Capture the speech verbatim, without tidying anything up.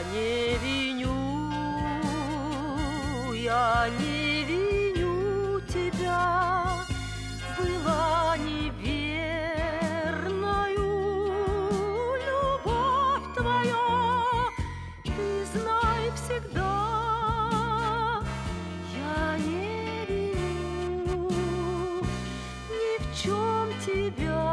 не виню, я не виню тебя, была неверною любовь твоя, ты знай всегда, я не виню ни в чем тебя.